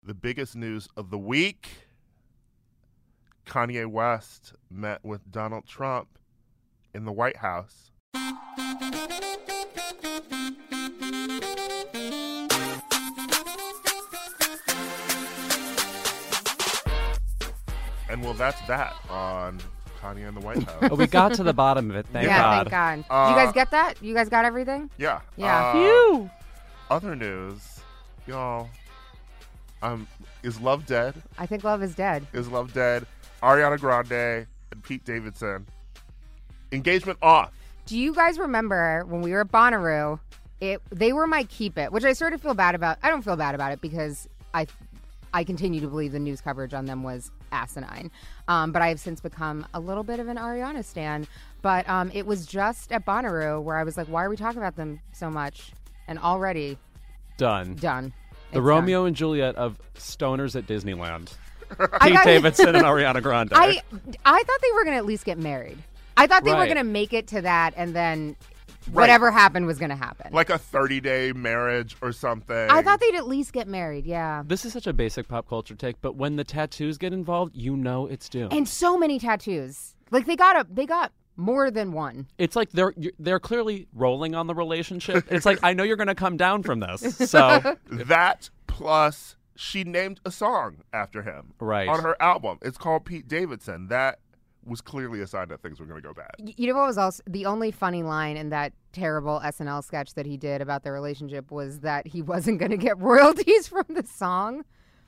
the biggest news of the week. Kanye West met with Donald Trump in the White House. And well, that's that on Kanye in the White House. Oh, we got to the bottom of it. Thank God. Thank God. You guys get that? You guys got everything? Yeah. Yeah. Phew. Other news, y'all. Is love dead? I think love is dead. Is love dead? Ariana Grande and Pete Davidson. Engagement off. Do you guys remember when we were at Bonnaroo? They were my keep it, which I sort of feel bad about. I don't feel bad about it because I continue to believe the news coverage on them was asinine. But I have since become a little bit of an Ariana stan. But it was just at Bonnaroo where I was like, why are we talking about them so much? And already Done. The It's Romeo done. and Juliet of stoners at Disneyland. Pete Davidson and Ariana Grande. I thought they were going to at least get married. I thought they were Right. going to make it to that, and then whatever happened was going to happen. Like a 30-day marriage or something. I thought they'd at least get married, yeah. This is such a basic pop culture take, but when the tattoos get involved, you know it's doomed. And so many tattoos. Like they got more than one. It's like they're clearly rolling on the relationship. It's like, I know you're going to come down from this. So That plus she named a song after him Right. on her album. It's called Pete Davidson. That was clearly a sign that things were going to go bad. You know what was also the only funny line in that terrible SNL sketch that he did about their relationship was that he wasn't going to get royalties from the song.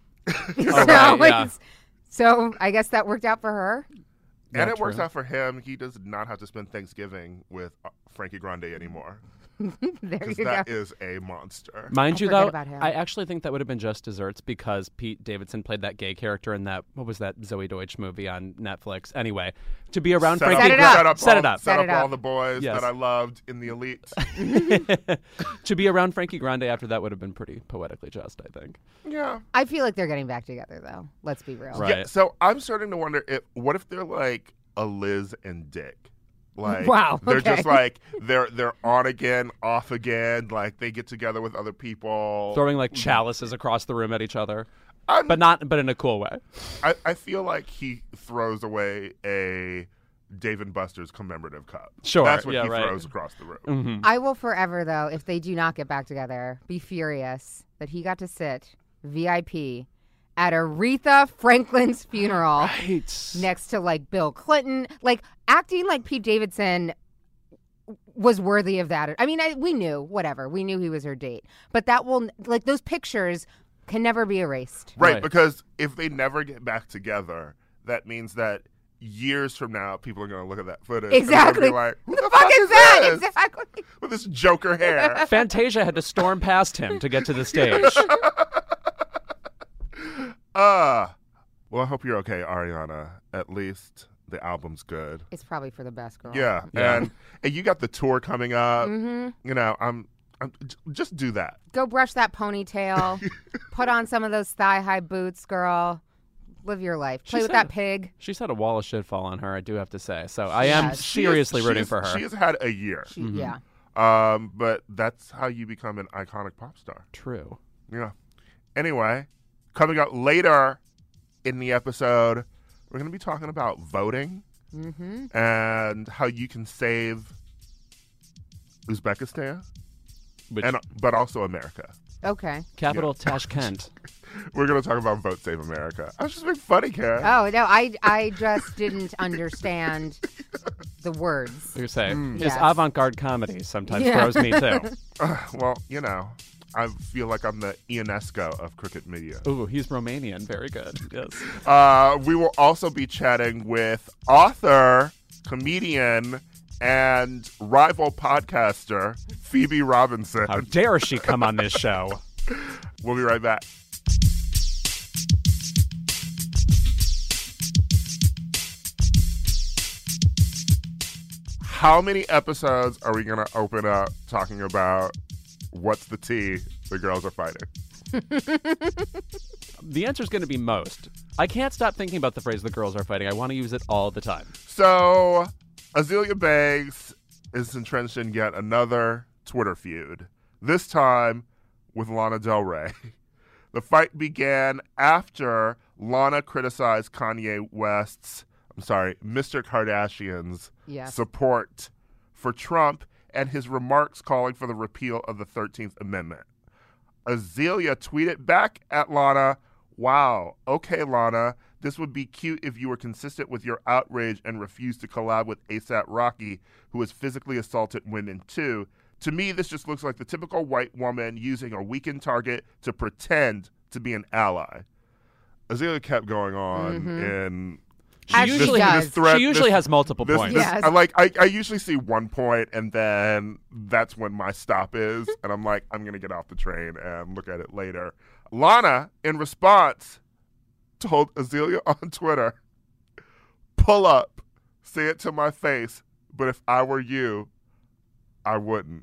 So I guess that worked out for her. And Not it works true. out for him. He does not have to spend Thanksgiving with Frankie Grande anymore. There Because you that go. is a monster. Mind I you, forget though, about him. I actually think that would have been just desserts because Pete Davidson played that gay character in that, what was that Zoe Deutsch movie on Netflix? Anyway, to be around Frankie Set it up. Grande. Set it up. Set Set it up all up. the boys Yes. that I loved in the Elite. To be around Frankie Grande after that would have been pretty poetically just, I think. Yeah. I feel like they're getting back together, though. Let's be real. Right. Yeah. So I'm starting to wonder what if they're like a Liz and Dick? Like, Wow, they're okay. just like they're on again, off again. Like they get together with other people. Throwing like chalices across the room at each other. I'm- But in a cool way. I feel like he throws away a Dave and Buster's commemorative cup. Sure, That's what yeah, he right. throws across the room. Mm-hmm. I will forever, though, if they do not get back together, be furious that he got to sit VIP at Aretha Franklin's funeral Right. next to like Bill Clinton, like acting like Pete Davidson was worthy of that. I mean, we knew, whatever. We knew he was her date. But that will, like, those pictures can never be erased. Right, Right. because if they never get back together, that means that years from now, people are going to look at that footage. Exactly. And they're gonna be like, who the Fuck is that? this? Exactly. With this Joker hair. Fantasia had to storm past him to get to the stage. Well, I hope you're okay, Ariana. At least the album's good. It's probably for the best, girl. Yeah, Yeah. And you got the tour coming up. Mm-hmm. You know, I'm just do that. Go brush that ponytail. Put on some of those thigh-high boots, girl. Live your life. Play She with said- that pig. She's had a wall of shit fall on her, I do have to say. So I am has. seriously rooting for her. She has had a year. Yeah. But that's how you become an iconic pop star. True. Yeah. Anyway, coming up later in the episode, we're going to be talking about voting and how you can save Uzbekistan, Which, but also America. Okay. capital Tashkent. We're going to talk about Vote Save America. I was just being funny, Karen. Oh, no, I just didn't understand the words. You say his Yes. avant-garde comedy sometimes Yeah. throws me too. Well, you know, I feel like I'm the Ionesco of cricket media. Ooh, he's Romanian. Very good. Yes. We will also be chatting with author, comedian, and rival podcaster Phoebe Robinson. How dare she come on this show? We'll be right back. How many episodes are we going to open up talking about what's the tea the girls are fighting? The answer is going to be most. I can't stop thinking about the phrase "the girls are fighting." I want to use it all the time. So, Azealia Banks is entrenched in yet another Twitter feud, this time with Lana Del Rey. The fight began after Lana criticized Mr. Kardashian's Yes. support for Trump and his remarks calling for the repeal of the 13th Amendment. Azealia tweeted back at Lana, "Wow, okay, Lana, this would be cute if you were consistent with your outrage and refused to collab with A$AP Rocky, who has physically assaulted women too. To me, this just looks like the typical white woman using a weakened target to pretend to be an ally." Azealia kept going on in As she usually does. this thread. She usually has multiple this, points. this- Yes. I usually see one point, and then that's when my stop is, and I'm like, I'm gonna get off the train and look at it later. Lana, in response, told Azealia on Twitter, "Pull up, say it to my face, but if I were you, I wouldn't.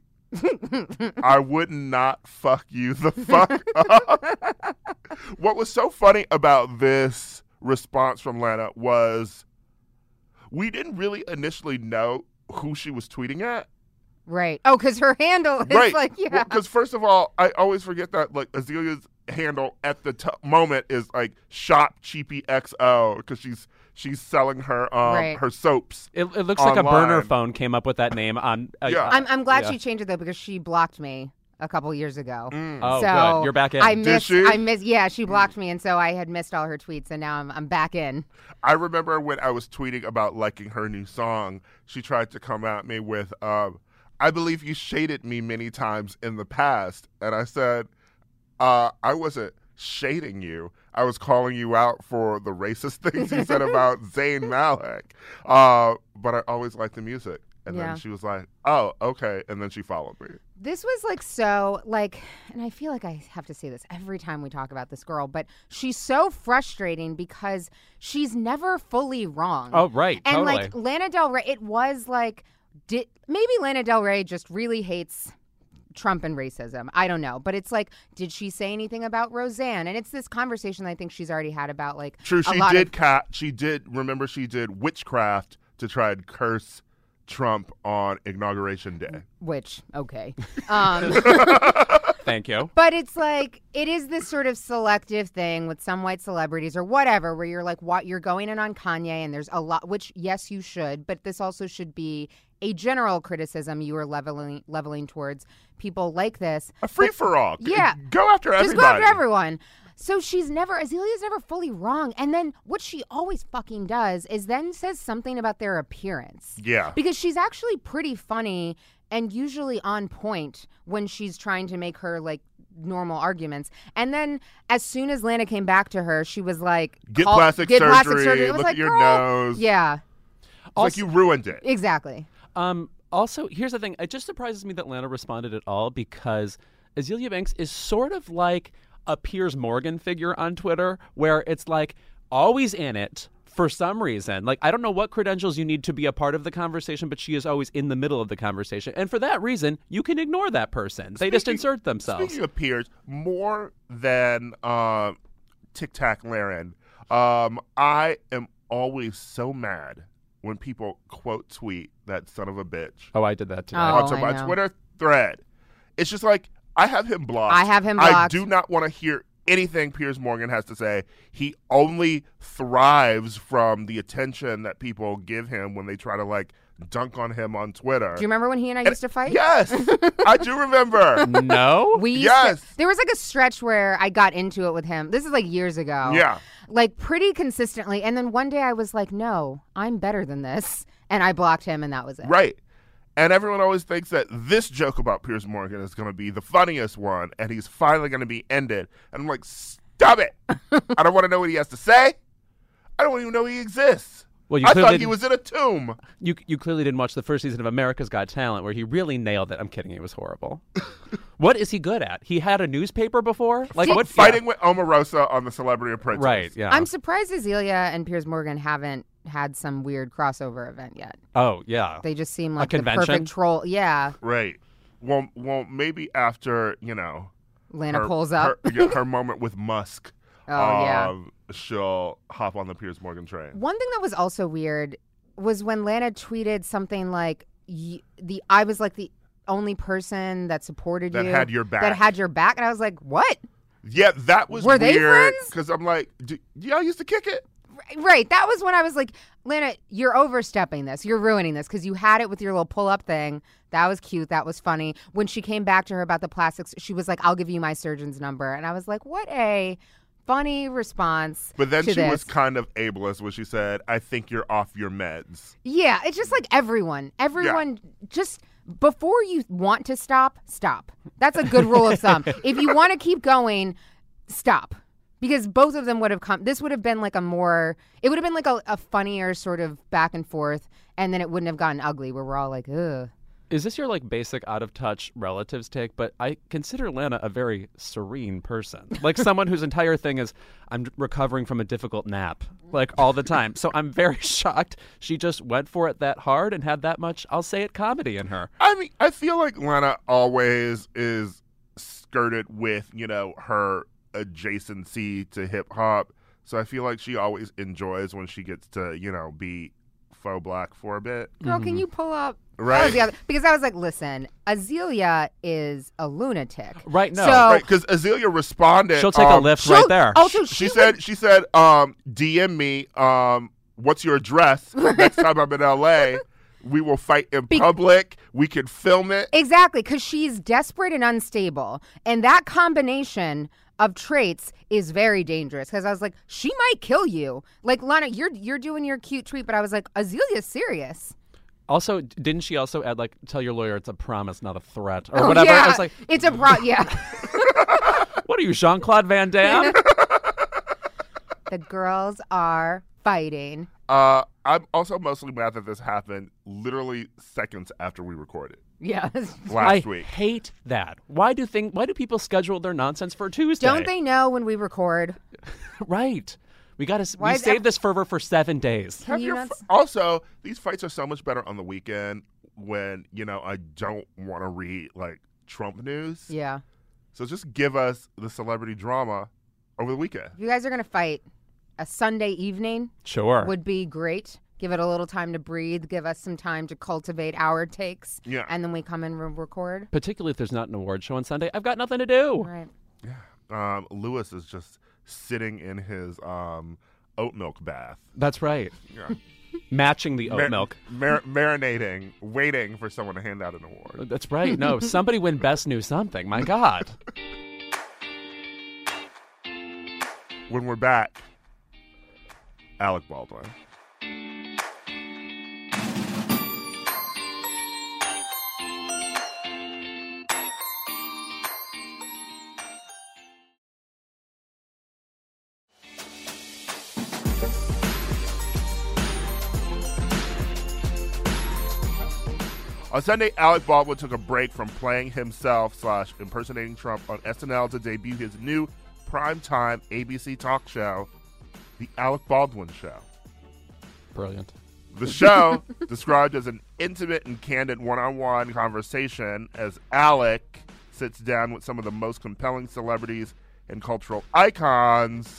I would not fuck you the fuck up." What was so funny about this response from Lana was we didn't really initially know who she was tweeting at. Right. Oh, because her handle is Right. like, yeah. Because first of all, I always forget that like Azelia's handle at the moment is like Shop Cheapy XO because she's selling her Right. her soaps. It looks like a burner Online. phone came up with that name on. Yeah. I'm glad Yeah. she changed it though because she blocked me a couple years ago. Oh, So good. You're back in. I missed. she? Yeah, she blocked me, and so I had missed all her tweets, and now I'm back in. I remember when I was tweeting about liking her new song, she tried to come at me with, "I believe you shaded me many times in the past," and I said, "I wasn't shading you. I was calling you out for the racist things you said about Zayn Malik. But I always liked the music." And Yeah. then she was like, "Oh, okay," and then she followed me. This was like so like, and I feel like I have to say this every time we talk about this girl, but she's so frustrating because she's never fully wrong. Oh, right. And Totally. like Lana Del Rey, it was like, maybe Lana Del Rey just really hates Trump and racism. I don't know. But it's like, did she say anything about Roseanne? And it's this conversation that I think she's already had about like True, a she lot did. of, She did witchcraft to try and curse Trump on Inauguration Day. which, okay. Thank you. But it's like, it is this sort of selective thing with some white celebrities or whatever, where you're like, what, you're going in on Kanye and there's a lot, which yes, you should, but this also should be a general criticism you are leveling towards people like this. A free for all. Yeah. Go after everybody. Just go after everyone. So Azalia's never fully wrong. And then what she always fucking does is then says something about their appearance. Yeah. Because she's actually pretty funny and usually on point when she's trying to make her like normal arguments. And then as soon as Lana came back to her, she was like, Get plastic surgery. It was Look like, at your girl. nose. Yeah, It's like you ruined it. exactly. Also, here's the thing. It just surprises me that Lana responded at all because Azealia Banks is sort of like a Piers Morgan figure on Twitter where it's like always in it for some reason. Like, I don't know what credentials you need to be a part of the conversation, but she is always in the middle of the conversation. And for that reason, you can ignore that person. They just insert themselves. Speaking of Piers, more than Tic Tac Laren, I am always so mad when people quote tweet that son of a bitch Oh, I did that today. Oh. onto I my know. Twitter thread. It's just like, I have him blocked. I have him I blocked. do not want to hear anything Piers Morgan has to say. He only thrives from the attention that people give him when they try to like dunk on him on Twitter. Do you remember when he and I used to fight? Yes, I do remember. No? We used Yes. to, there was like a stretch where I got into it with him. This is like years ago. Yeah. Like pretty consistently. And then one day I was like, no, I'm better than this. And I blocked him and that was it. Right. And everyone always thinks that this joke about Piers Morgan is going to be the funniest one, and he's finally going to be ended. And I'm like, stop it. I don't want to know what he has to say. I don't even know he exists. Well, you I clearly thought he was in a tomb. You clearly didn't watch the first season of America's Got Talent where he really nailed it. I'm kidding. It was horrible. What is he good at? He had a newspaper before? Like what? Fighting with Omarosa on the Celebrity Apprentice. Right, yeah. I'm surprised Azealia and Piers Morgan haven't had some weird crossover event yet. Oh, yeah. They just seem like the convention? perfect troll. Yeah. Right. Well, maybe after, Lana pulls up. her moment with Musk. Oh, yeah. She'll hop on the Piers Morgan train. One thing that was also weird was when Lana tweeted something like, I was like the only person that supported That you. had your back. That had your back. And I was like, what? Yeah, that was Were weird. they friends? Because I'm like, y'all used to kick it? Right. That was when I was like, Lana, you're overstepping this. You're ruining this because you had it with your little pull-up thing. That was cute. That was funny. When she came back to her about the plastics, she was like, I'll give you my surgeon's number. And I was like, what a funny response. But then to she this. was kind of ableist when she said, I think you're off your meds. Yeah, it's just like everyone just before you want to stop. That's a good rule of thumb. If you want to keep going, stop. Because both of them would have come. This would have been like it would have been like a funnier sort of back and forth, and then it wouldn't have gotten ugly where we're all like, ugh. Is this your like basic out of touch relatives take? But I consider Lana a very serene person, like someone whose entire thing is I'm recovering from a difficult nap, like all the time. So I'm very shocked she just went for it that hard and had that much, I'll say it, comedy in her. I mean, I feel like Lana always is skirted with, her adjacency to hip hop. So I feel like she always enjoys when she gets to, be faux black for a bit. Girl, can you pull up? Right. That was the other, because I was like, listen, Azealia is a lunatic. Right, no. So, Right, because Azealia responded. She'll take a lift right there. Also, She said, DM me, what's your address? Next time I'm in LA, we will fight in public. We can film it. Exactly, because she's desperate and unstable. And that combination of traits is very dangerous. Because I was like, she might kill you. Like, Lana, you're doing your cute tweet, but I was like, Azelia's serious. Also, didn't she also add, like, tell your lawyer it's a promise, not a threat, or Oh, whatever? yeah. I was like, It's a yeah. what are you, Jean-Claude Van Damme? The girls are fighting. I'm also mostly mad that this happened literally seconds after we recorded Yeah. last I week. hate that. Why do people schedule their nonsense for Tuesday? Don't they know when we record? Right. We Why is saved this fervor for 7 days. Can you not Also, these fights are so much better on the weekend when, I don't want to read, like, Trump news. Yeah. So just give us the celebrity drama over the weekend. If you guys are going to fight, a Sunday evening Sure. would be great. Give it a little time to breathe. Give us some time to cultivate our takes. Yeah. And then we come and record. Particularly if there's not an award show on Sunday. I've got nothing to do. Right. Lewis is just sitting in his oat milk bath. That's right. Yeah. Matching the oat milk. Marinating, waiting for someone to hand out an award. That's right. No, somebody win Best New Something. My God. When we're back, Alec Baldwin. On Sunday, Alec Baldwin took a break from playing himself / impersonating Trump on SNL to debut his new primetime ABC talk show, The Alec Baldwin Show. Brilliant. The show, described as an intimate and candid one-on-one conversation as Alec sits down with some of the most compelling celebrities and cultural icons,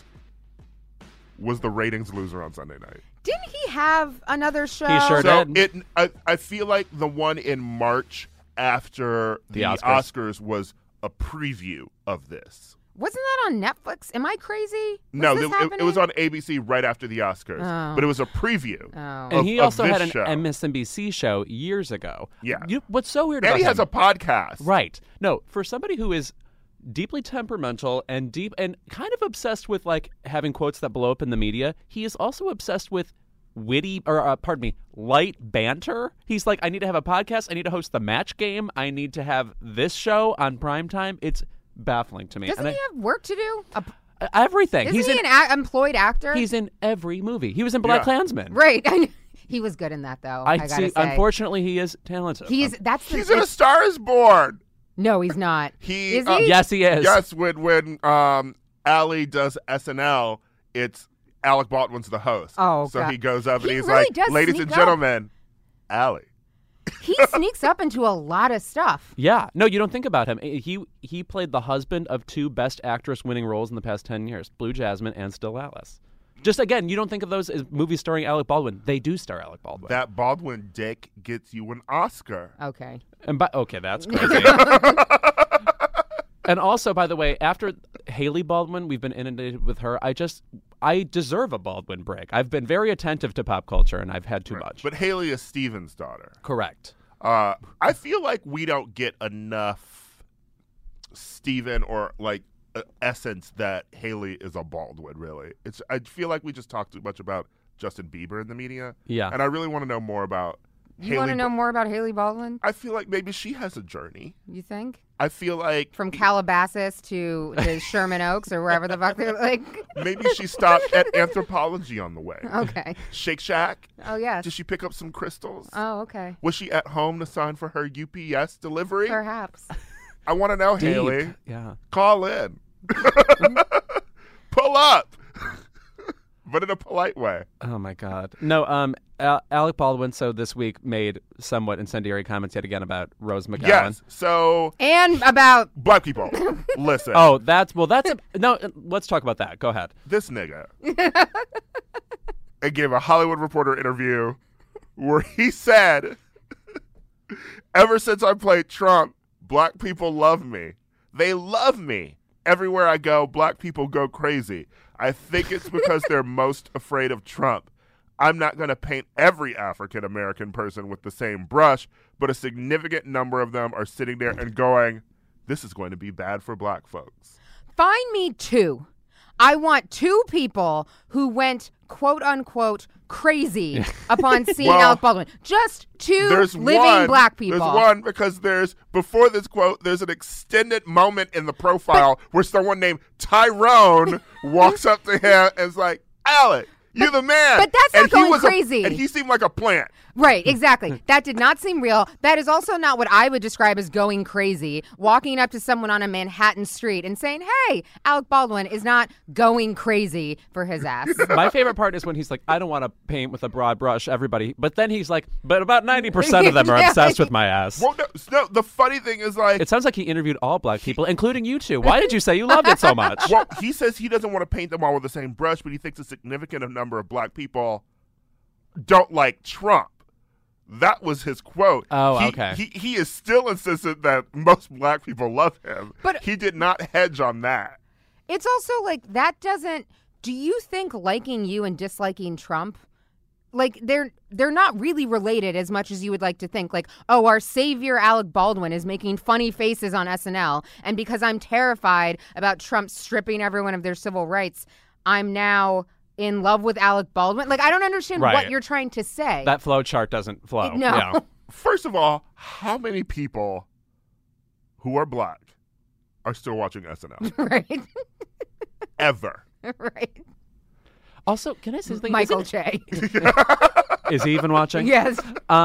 was the ratings loser on Sunday night. Didn't he have another show? He sure So did. I feel like the one in March after the Oscars was a preview of this. Wasn't that on Netflix? Am I crazy? No, this it was on ABC right after the Oscars, Oh. but it was a preview. Oh. And he also had an show. MSNBC show years ago. Yeah. What's so weird And about he has him? a podcast. Right. No, for somebody who is deeply temperamental and kind of obsessed with like having quotes that blow up in the media, he is also obsessed with light banter. He's like, I need to have a podcast. I need to host the Match Game. I need to have this show on primetime. It's baffling to me. Doesn't he have work to do? Everything. Isn't he an employed actor? He's in every movie. He was in Black Klansman. Right. He was good in that, though. I gotta see. say. Unfortunately, he is talented. He's in A Star Is Born. No, he's not. Is he? Yes, he is. Yes, when Ali does SNL, it's Alec Baldwin's the host. Oh, so God. he goes up and he's really like, does "Ladies sneak and up. gentlemen, Ali." He sneaks up into a lot of stuff. Yeah. No, you don't think about him. He played the husband of 2 Best Actress winning roles in the past 10 years, Blue Jasmine and Still Alice. Just again, you don't think of those as movies starring Alec Baldwin. They do star Alec Baldwin. That Baldwin dick gets you an Oscar. Okay. Okay, that's crazy. And also, by the way, after Haley Baldwin, we've been inundated with her. I deserve a Baldwin break. I've been very attentive to pop culture, and I've had too much. But Haley is Steven's daughter. Correct. I feel like we don't get enough Steven or like essence that Haley is a Baldwin. Really, I feel like we just talk too much about Justin Bieber in the media. Yeah, and I really want to know more about. You want to know more about Haley Baldwin? I feel like maybe she has a journey. You think? I feel like from Calabasas to Sherman Oaks or wherever the fuck they're like. Maybe she stopped at Anthropology on the way. Okay. Shake Shack. Oh yes. Did she pick up some crystals? Oh okay. Was she at home to sign for her UPS delivery? Perhaps. I want to know, Deep. Haley. Yeah. Call in. Pull up. But in a polite way. Oh my God. No, Alec Baldwin, so this week made somewhat incendiary comments yet again about Rose McGowan. Yes. So and about black people. Listen. Oh, no, let's talk about that. Go ahead. This nigga. I gave a Hollywood Reporter interview where he said, ever since I played Trump, black people love me. They love me. Everywhere I go, black people go crazy. I think it's because they're most afraid of Trump. I'm not going to paint every African-American person with the same brush, but a significant number of them are sitting there and going, this is going to be bad for black folks. Find me two. I want two people who went, quote unquote, crazy upon seeing Alec Baldwin. Just two living black people. There's one because before this quote, there's an extended moment in the profile where someone named Tyrone walks up to him and is like, Alec, you're the man. But that's not going crazy. And he seemed like a plant. Right, exactly. That did not seem real. That is also not what I would describe as going crazy. Walking up to someone on a Manhattan street and saying, hey, Alec Baldwin is not going crazy for his ass. My favorite part is when he's like, I don't want to paint with a broad brush, everybody. But then he's like, but about 90% of them are obsessed with my ass. Well, no, the funny thing is like... It sounds like he interviewed all black people, including you two. Why did you say you loved it so much? Well, he says he doesn't want to paint them all with the same brush, but he thinks a significant number of black people don't like Trump. That was his quote. Oh, okay. He is still insistent that most black people love him. But he did not hedge on that. It's also like that doesn't. Do you think liking you and disliking Trump, like they're not really related as much as you would like to think? Like, oh, our savior Alec Baldwin is making funny faces on SNL, and because I'm terrified about Trump stripping everyone of their civil rights, I'm now in love with Alec Baldwin. Like, I don't understand what you're trying to say. That flow chart doesn't flow. No. Yeah. First of all, how many people who are black are still watching SNL? Right. Ever. Right. Also, can I say something? Michael Che. Is he even watching? Yes.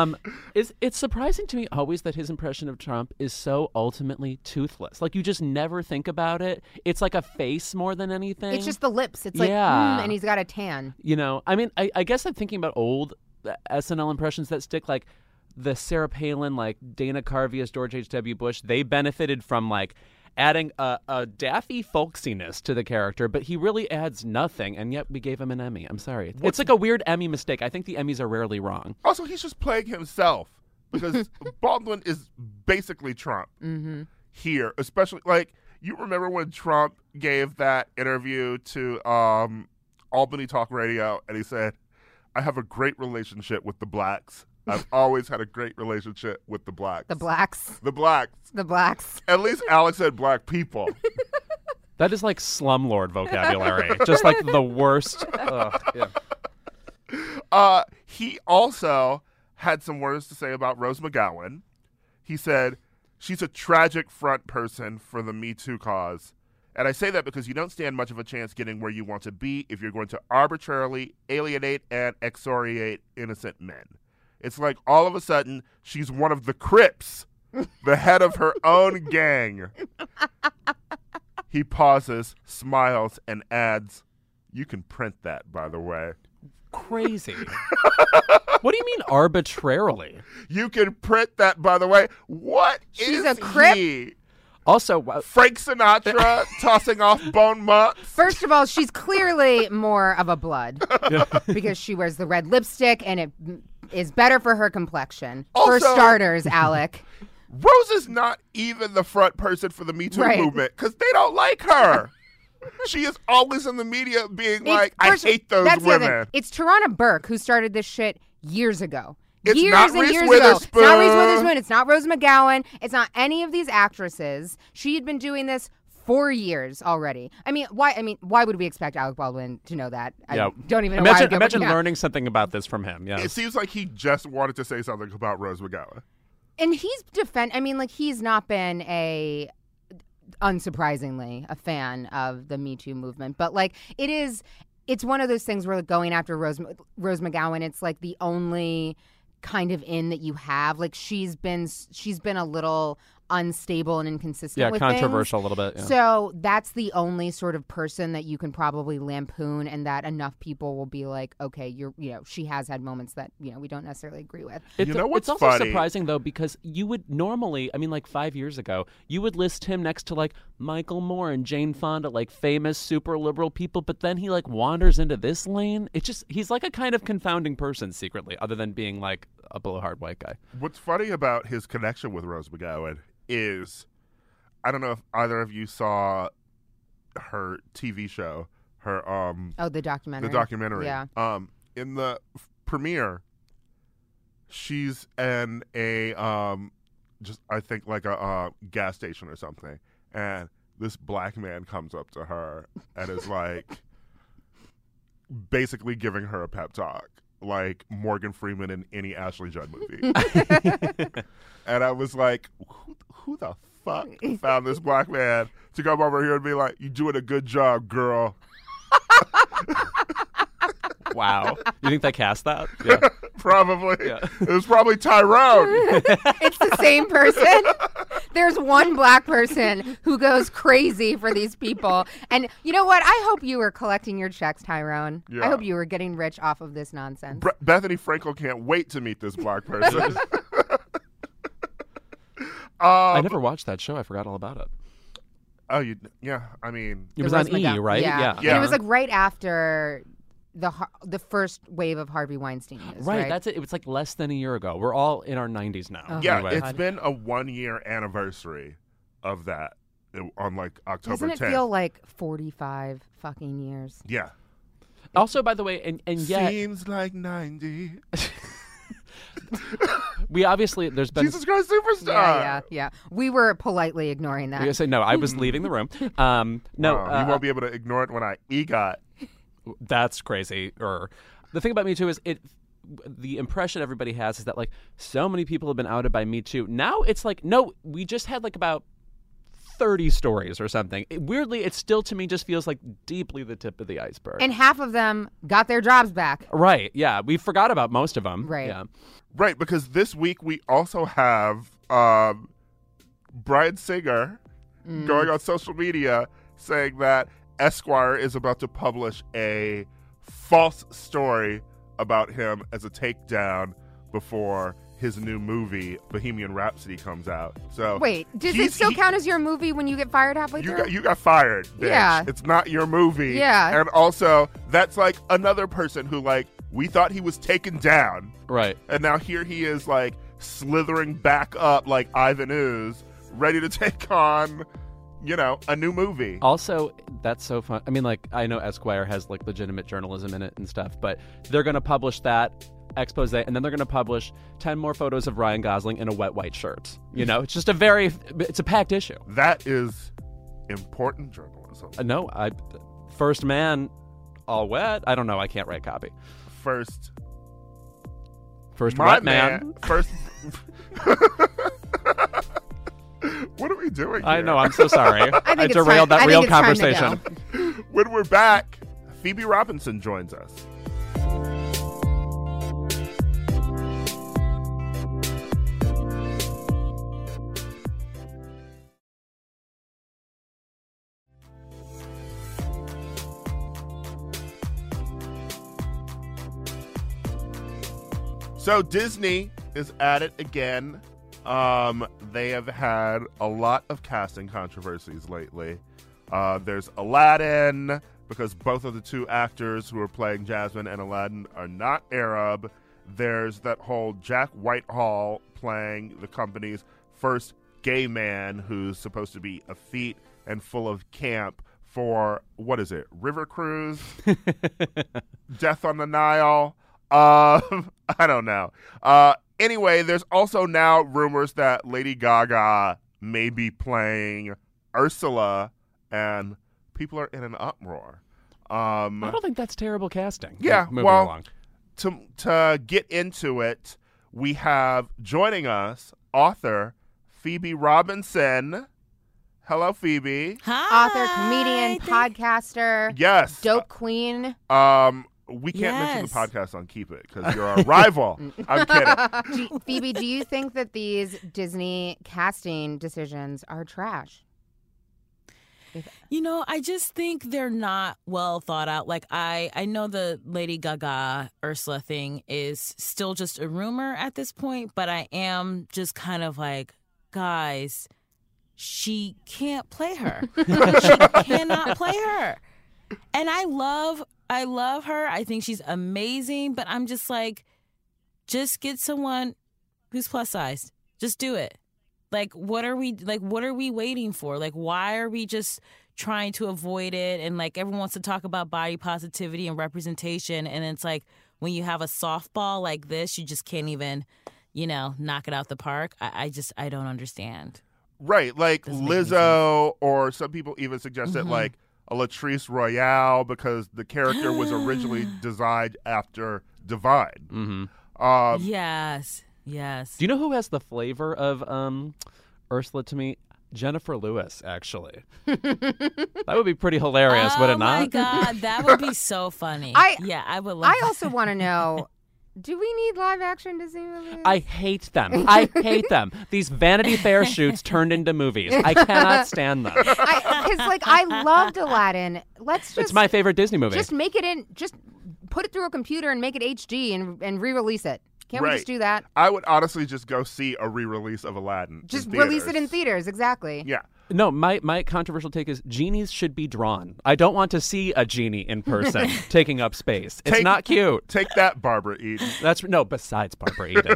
It's surprising to me always that his impression of Trump is so ultimately toothless. Like, you just never think about it. It's like a face more than anything. It's just the lips. It's like, and he's got a tan. You know, I mean, I guess I'm thinking about old SNL impressions that stick, like the Sarah Palin, like Dana Carvey as George H.W. Bush. They benefited from, like, adding a daffy folksiness to the character, but he really adds nothing, and yet we gave him an Emmy. I'm sorry. It's like a weird Emmy mistake. I think the Emmys are rarely wrong. Also, he's just playing himself because Baldwin is basically Trump here, especially, like, you remember when Trump gave that interview to Albany Talk Radio, and he said, I have a great relationship with the blacks. I've always had a great relationship with the blacks. The blacks. The blacks. The blacks. At least Alex said black people. That is like slumlord vocabulary. Just like the worst. Yeah. He also had some words to say about Rose McGowan. He said, she's a tragic front person for the Me Too cause. And I say that because you don't stand much of a chance getting where you want to be if you're going to arbitrarily alienate and excoriate innocent men. It's like all of a sudden she's one of the Crips, the head of her own gang. He pauses, smiles, and adds, you can print that, by the way. Crazy. What do you mean arbitrarily? You can print that, by the way. What She's is a Crip? he? Also, Frank Sinatra tossing off bone mutts? First of all, she's clearly more of a blood because she wears the red lipstick and it is better for her complexion. Also, for starters, Alec. Rose is not even the front person for the Me Too Right. movement because they don't like her. She is always in the media being like, I hate those that's the other women. thing. It's Tarana Burke who started this shit years ago. It's years not and Reese years ago. It's not Reese Witherspoon. Witherspoon. It's not Rose McGowan. It's not any of these actresses. She had been doing this for years already. Why would we expect Alec Baldwin to know that? Yeah. I don't even know why. Imagine learning something about this from him. Yeah. It seems like he just wanted to say something about Rose McGowan. And he's he's not been unsurprisingly, a fan of the Me Too movement. But it's one of those things where going after Rose McGowan, it's like the only kind of in that you have. Like she's been a little unstable and inconsistent with controversial things. a little bit. Yeah. So that's the only sort of person that you can probably lampoon, and that enough people will be like, okay, she has had moments that we don't necessarily agree with. You know what's it's also funny? surprising though, because you would normally, 5 years ago, you would list him next to like Michael Moore and Jane Fonda, like famous super liberal people, but then he like wanders into this lane. He's like a kind of confounding person secretly, other than being like a blowhard white guy. What's funny about his connection with Rose McGowan is, I don't know if either of you saw her TV show, her the documentary. The documentary. Yeah. In the premiere, she's in a just I think like a gas station or something, and this black man comes up to her and is like basically giving her a pep talk, like Morgan Freeman in any Ashley Judd movie. And I was like, who the fuck found this black man to come over here and be like, you doing a good job, girl? Wow. You think they cast that? Yeah. Probably. Yeah. It was probably Tyrone. It's the same person. There's one black person who goes crazy for these people. And you know what? I hope you were collecting your checks, Tyrone. Yeah. I hope you were getting rich off of this nonsense. Bethany Frankel can't wait to meet this black person. I never watched that show. I forgot all about it. Oh, yeah. I mean, it was on E, right? Yeah. And it was like right after the first wave of Harvey Weinstein news, right? That's it. It was like less than a year ago. We're all in our 90s now. Oh. Yeah, anyway. it's been a 1-year anniversary of that on like October 10th. Doesn't it feel like 45 fucking years? Yeah. Also, by the way, and yet seems like 90. we obviously there's been Jesus Christ Superstar. Yeah. We were politely ignoring that. We gotta say no. I was leaving the room. No, you won't be able to ignore it when I EGOT. That's crazy. Or the thing about Me Too is the impression everybody has is that like so many people have been outed by Me Too. Now it's like, no, we just had like about 30 stories or something. Weirdly, it still to me just feels like deeply the tip of the iceberg. And half of them got their jobs back. Right. Yeah. We forgot about most of them. Right. Yeah. Right, because this week we also have Bryan Singer going on social media saying that Esquire is about to publish a false story about him as a takedown before his new movie Bohemian Rhapsody comes out. So wait, does it still count as your movie when you get fired halfway through? You got fired, bitch. Yeah. It's not your movie. Yeah. And also, that's like another person who like we thought he was taken down. Right. And now here he is like slithering back up like Ivan Ooze, ready to take on, a new movie. Also, that's so fun. I mean, like, I know Esquire has like legitimate journalism in it and stuff, but they're going to publish that expose, and then they're going to publish 10 more photos of Ryan Gosling in a wet white shirt. It's just it's a packed issue. That is important journalism. No, first man, all wet. I don't know. I can't write copy. First wet man. First. What are we doing here? I know. I'm so sorry. I it's derailed time- that I real think it's time to conversation. When we're back, Phoebe Robinson joins us. So Disney is at it again. They have had a lot of casting controversies lately. There's Aladdin, because both of the two actors who are playing Jasmine and Aladdin are not Arab. There's that whole Jack Whitehall playing the company's first gay man who's supposed to be effete and full of camp for, what is it, River Cruise? Death on the Nile? I don't know. Anyway, there's also now rumors that Lady Gaga may be playing Ursula, and people are in an uproar. I don't think that's terrible casting. Yeah, Moving well, along. To get into it, we have joining us author Phoebe Robinson. Hello, Phoebe. Hi. Author, comedian, podcaster, Yes. dope queen. We can't mention the Yes. podcast on Keep It because you're our rival. I'm kidding. Phoebe, do you think that these Disney casting decisions are trash? You know, I just think they're not well thought out. Like, I know the Lady Gaga Ursula thing is still just a rumor at this point, but I am just kind of like, guys, she can't play her. She cannot play her. And I love her. I think she's amazing, but I'm just like, just get someone who's plus sized. Just do it. Like, what are we waiting for? Like, why are we just trying to avoid it? And like, everyone wants to talk about body positivity and representation. And it's like, when you have a softball like this, you just can't even, knock it out the park. I don't understand. Right, like Doesn't make any Lizzo, or some people even suggested like a Latrice Royale because the character was originally designed after Divide. Mm-hmm. Yes. Yes. Do you know who has the flavor of Ursula to me? Jennifer Lewis, actually. That would be pretty hilarious, would it not? Oh, my God. That would be so funny. I would love I also want to know, do we need live-action Disney movies? I hate them. I hate them. These Vanity Fair shoots turned into movies. I cannot stand them. Because, I loved Aladdin. Let's just... It's my favorite Disney movie. Just make it in... Just put it through a computer and make it HD and re-release it. Can't we Right. just do that? I would honestly just go see a re-release of Aladdin. Just in release it theaters. in theaters, exactly. Yeah. No, my controversial take is genies should be drawn. I don't want to see a genie in person taking up space. It's not cute. Take that, Barbara Eden. Besides Barbara Eden.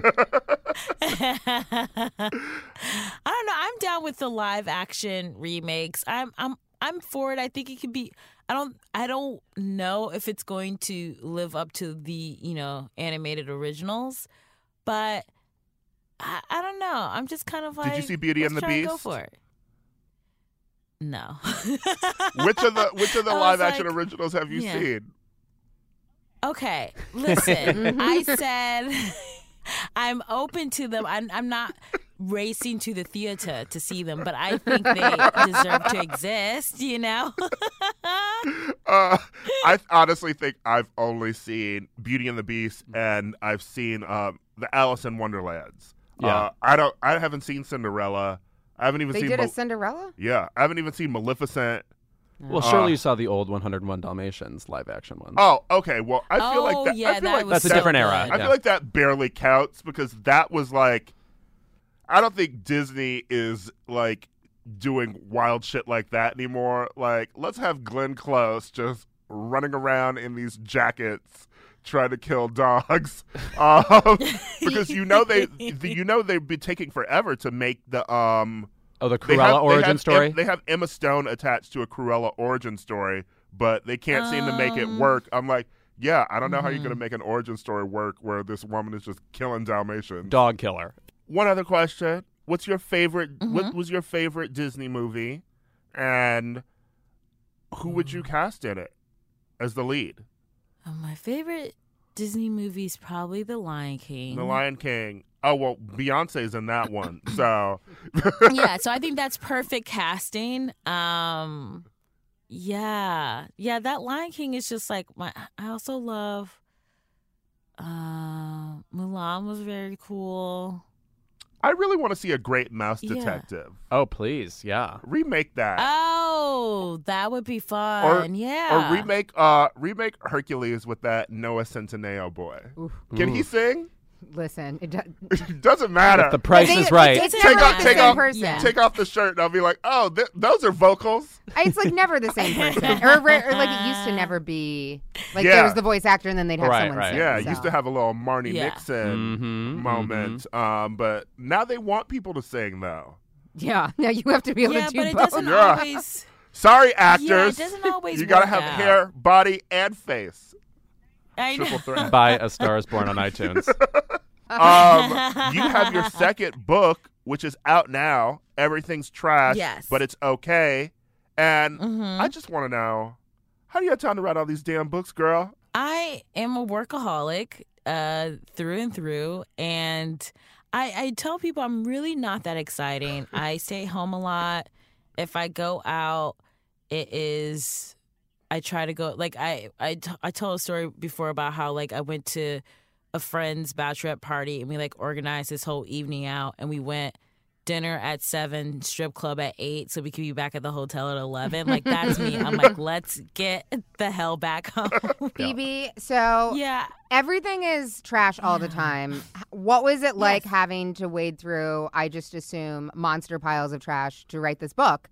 I don't know. I'm down with the live action remakes. I'm for it. I think it could be. I don't know if it's going to live up to the animated originals, but I don't know. I'm just kind of like. Did you see Beauty and the let's try Beast? Go for it. No. Which of the I live was action like, originals have you yeah. seen? Okay, listen. I said I'm open to them. I'm not racing to the theater to see them, but I think they deserve to exist, I honestly think I've only seen Beauty and the Beast, and I've seen the Alice in Wonderlands. Yeah. I haven't seen Cinderella. I haven't even They seen did a Cinderella? Yeah, I haven't even seen Maleficent. Well, surely you saw the old 101 Dalmatians live action one. Oh, okay. Well, I feel like that. Yeah, I feel like was That's a so different good. era. I feel like that barely counts because that was like, I don't think Disney is like doing wild shit like that anymore. Like, let's have Glenn Close just running around in these jackets trying to kill dogs, because they've been taking forever to make the the Cruella origin story? They have Emma Stone attached to a Cruella origin story, but they can't seem to make it work. I'm like, yeah, I don't know how you're going to make an origin story work where this woman is just killing Dalmatians. Dog killer. One other question. What's your favorite? What was your favorite Disney movie? And who would you cast in it as the lead? My favorite Disney movie is probably The Lion King. The Lion King. Oh, well, Beyonce's in that one. So Yeah, so I think that's perfect casting. Yeah, that Lion King is just like I also love Mulan was very cool. I really want to see a Great Mouse Yeah. Detective. Oh, please. Yeah. Remake that. Oh, that would be fun. Yeah. Or remake Hercules with that Noah Centineo boy. Oof. Can he sing? Listen, It doesn't matter. If the price is right. It's Take never off- the take same off- person. Take off the shirt and I'll be like, oh, those are vocals. It's like never the same person, or like it used to never be. Like Yeah. there was the voice actor, and then they'd have Right, someone right. sing. Yeah, so. used to have a little Marnie Yeah. Nixon Mhm, moment. But now they want people to sing, though. Yeah, now you have to be able Yeah, to do but it both. doesn't Yeah. always. Sorry, Yeah, actors. it doesn't always. You gotta work have out. hair, body, and face. I know. Triple threat. Buy A Star Is Born on iTunes. You have your second book, which is out now. Everything's trash, Yes. but it's okay. And Mhm. I just want to know, how do you have time to write all these damn books, girl? I am a workaholic through and through, and I tell people I'm really not that exciting. I stay home a lot. If I go out, I try to go, like, I told a story before about how, like, I went to a friend's bachelorette party, and we, like, organized this whole evening out, and we went dinner at 7, strip club at 8, so we could be back at the hotel at 11. Like, that's me. I'm like, let's get the hell back home. Phoebe, so Yeah. everything is trash all the time. What was it like having to wade through, I just assume, monster piles of trash to write this book?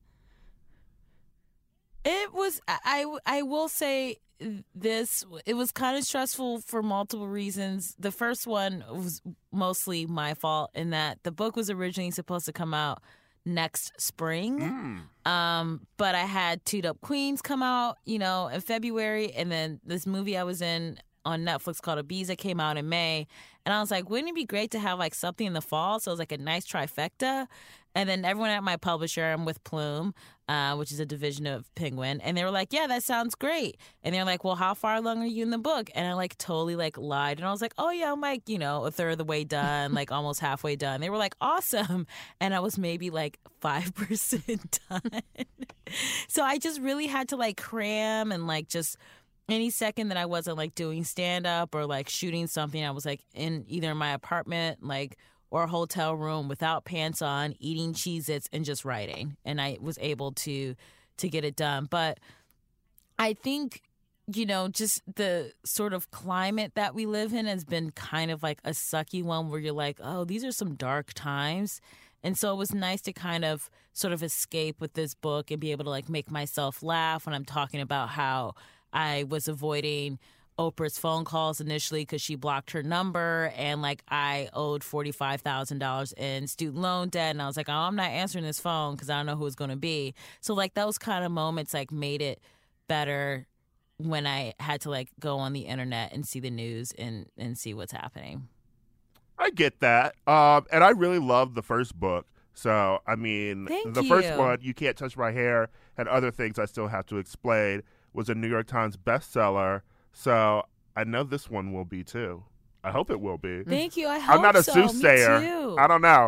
It was, I will say this, it was kind of stressful for multiple reasons. The first one was mostly my fault in that the book was originally supposed to come out next spring. But I had Toed Up Queens come out, in February. And then this movie I was in on Netflix called Ibiza came out in May. And I was like, wouldn't it be great to have like something in the fall? So it was like a nice trifecta. And then everyone at my publisher, I'm with Plume, which is a division of Penguin. And they were like, yeah, that sounds great. And they're like, well, how far along are you in the book? And I like totally like lied. And I was like, oh yeah, I'm like, a third of the way done, like almost halfway done. They were like, awesome. And I was maybe like 5% done. So I just really had to like cram and like just any second that I wasn't like doing stand up or like shooting something, I was like in either my apartment, like, or a hotel room without pants on, eating Cheez-Its and just writing. And I was able to get it done. But I think, just the sort of climate that we live in has been kind of like a sucky one where you're like, oh, these are some dark times. And so it was nice to kind of sort of escape with this book and be able to like make myself laugh when I'm talking about how I was avoiding Oprah's phone calls initially because she blocked her number, and like I owed $45,000 in student loan debt, and I was like, oh, I'm not answering this phone because I don't know who it's going to be. So like those kind of moments like made it better when I had to like go on the internet and see the news and see what's happening. I get that. And I really loved the first book. So, I mean, Thank the first you. one, You Can't Touch My Hair, and other things I still have to explain, was a New York Times bestseller. So I know this one will be too. I hope it will be. Thank you. I hope I'm not a so. soothsayer. Me too. I don't know.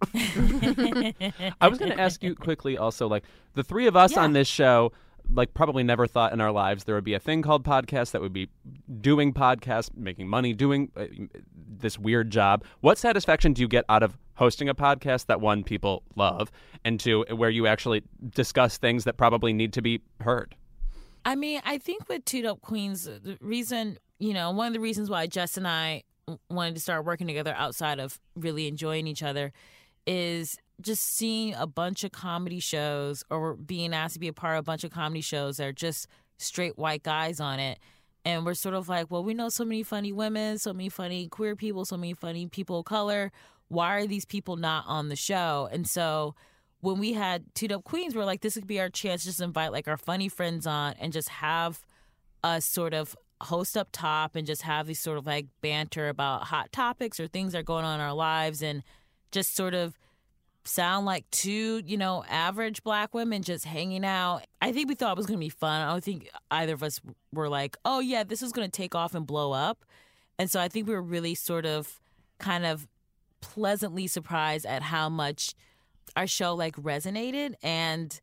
I was going to ask you quickly also, like, the three of us on this show, like, probably never thought in our lives there would be a thing called podcast that would be doing podcasts, making money, doing this weird job. What satisfaction do you get out of hosting a podcast that, one, people love, and two, where you actually discuss things that probably need to be heard? I mean, I think with Toed Up Queens, the reason, one of the reasons why Jess and I wanted to start working together outside of really enjoying each other is just seeing a bunch of comedy shows or being asked to be a part of a bunch of comedy shows that are just straight white guys on it. And we're sort of like, well, we know so many funny women, so many funny queer people, so many funny people of color. Why are these people not on the show? And so when we had Toed Up Queens, we're like, this could be our chance to just invite like our funny friends on and just have us sort of host up top and just have these sort of like banter about hot topics or things that are going on in our lives and just sort of sound like two, average black women just hanging out. I think we thought it was going to be fun. I don't think either of us were like, oh yeah, this is going to take off and blow up. And so I think we were really sort of kind of pleasantly surprised at how much our show like resonated. And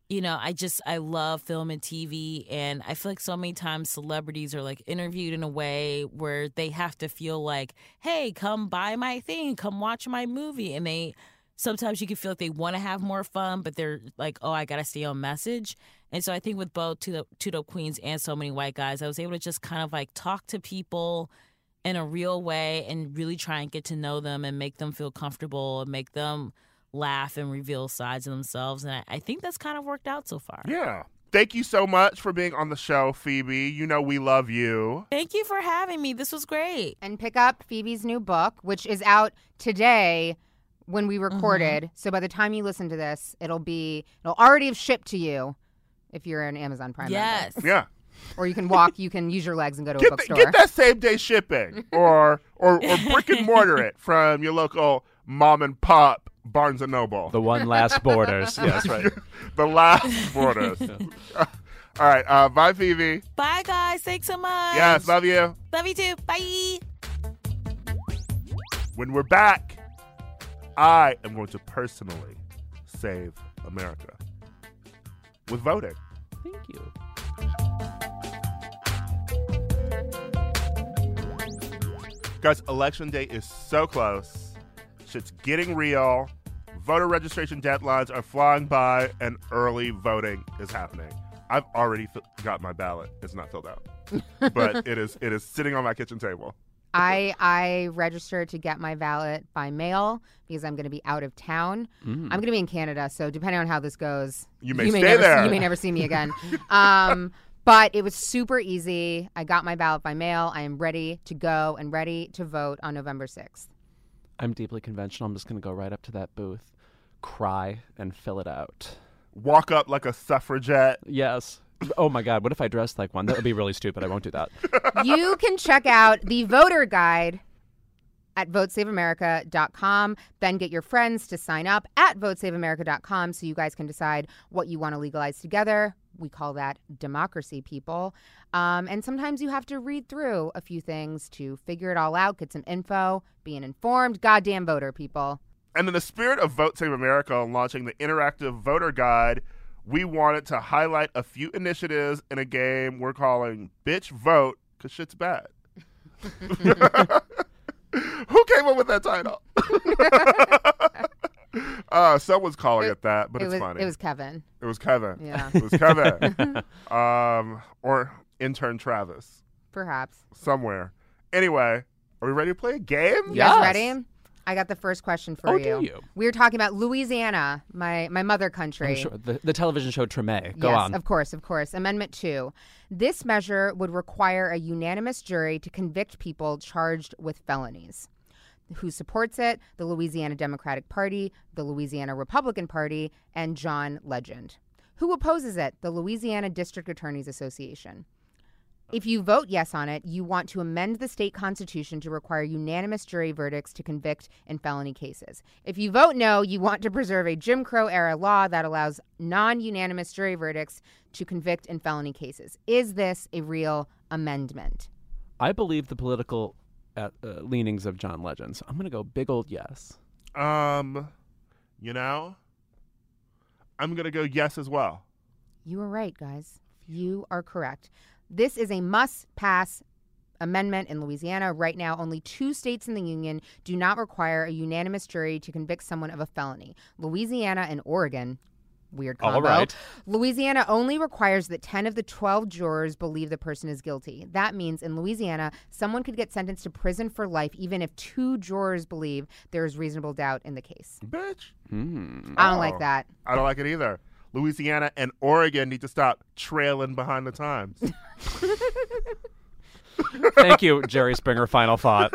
I love film and TV, and I feel like so many times celebrities are like interviewed in a way where they have to feel like, hey, come buy my thing, come watch my movie, and sometimes you can feel like they want to have more fun, but they're like, oh, I gotta stay on message. And so I think with both Toed Up Queens and So Many White Guys, I was able to just kind of like talk to people in a real way and really try and get to know them and make them feel comfortable and make them laugh and reveal sides of themselves. And I think that's kind of worked out so far. Yeah. Thank you so much for being on the show, Phoebe. You know we love you. Thank you for having me. This was great. And pick up Phoebe's new book, which is out today when we recorded. So by the time you listen to this, it'll already have shipped to you if you're an Amazon Prime Yes. member. Yeah. Or you can use your legs and go to a bookstore. Get that same day shipping or brick and mortar it from your local mom and pop Barnes & Noble. The one last Borders. Yeah, that's right. The last Borders. All right. Bye, Phoebe. Bye, guys. Thanks so much. Yes, love you. Love you too. Bye. When we're back, I am going to personally save America with voting. Thank you. Guys, Election Day is so close. Shit's getting real. Voter registration deadlines are flying by, and early voting is happening. I've already got my ballot. It's not filled out, but it is sitting on my kitchen table. I registered to get my ballot by mail because I'm going to be out of town. I'm going to be in Canada, so depending on how this goes, you may stay there. You may never see me again. But it was super easy. I got my ballot by mail. I am ready to go and ready to vote on November 6th. I'm deeply conventional. I'm just going to go right up to that booth, cry, and fill it out. Walk up like a suffragette. Yes. Oh, my God. What if I dressed like one? That would be really stupid. I won't do that. You can check out the voter guide at votesaveamerica.com. Then get your friends to sign up at votesaveamerica.com so you guys can decide what you want to legalize together. We call that democracy, people. And sometimes you have to read through a few things to figure it all out, get some info, be an informed goddamn voter, people. And in the spirit of Vote Save America and launching the interactive voter guide, we wanted to highlight a few initiatives in a game we're calling Bitch Vote, because shit's bad. Who came up with that title? Someone's calling it that, but it's funny. It was Kevin. It was Kevin. Yeah. It was Kevin. Or intern Travis. Perhaps. Somewhere. Anyway, are we ready to play a game? You guys ready? I got the first question for you. Do you? We were talking about Louisiana, my mother country. I'm sure. The television show Treme. Go yes, on. Of course. Amendment 2. This measure would require a unanimous jury to convict people charged with felonies. Who supports it? The Louisiana Democratic Party, the Louisiana Republican Party, and John Legend. Who opposes it? The Louisiana District Attorneys Association. If you vote yes on it, you want to amend the state constitution to require unanimous jury verdicts to convict in felony cases. If you vote no, you want to preserve a Jim Crow-era law that allows non-unanimous jury verdicts to convict in felony cases. Is this a real amendment? I believe the political leanings of John Legend, so I'm going to go big old yes. I'm going to go yes as well. You are right, guys. You are correct. This is a must-pass amendment in Louisiana. Right now, only 2 states in the union do not require a unanimous jury to convict someone of a felony. Louisiana and Oregon. Weird combo. All right. Louisiana only requires that 10 of the 12 jurors believe the person is guilty. That means in Louisiana, someone could get sentenced to prison for life even if 2 jurors believe there is reasonable doubt in the case. Bitch. I don't like that. I don't like it either. Louisiana and Oregon need to stop trailing behind the times. Thank you, Jerry Springer. Final thought.